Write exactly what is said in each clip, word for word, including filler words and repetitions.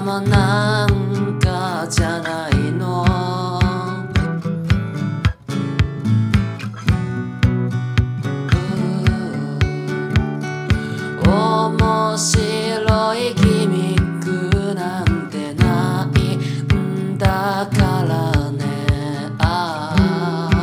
まなんかじゃないの。面白いギミックなんてないんだからね。ああ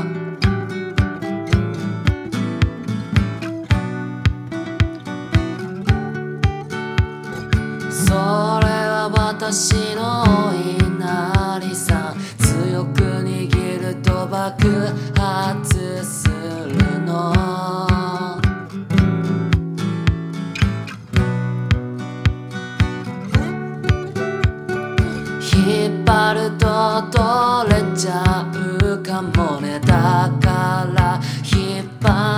それは私の稲荷さん、強く握ると爆発するの。引っ張ると取れちゃうかもね。だから引っ張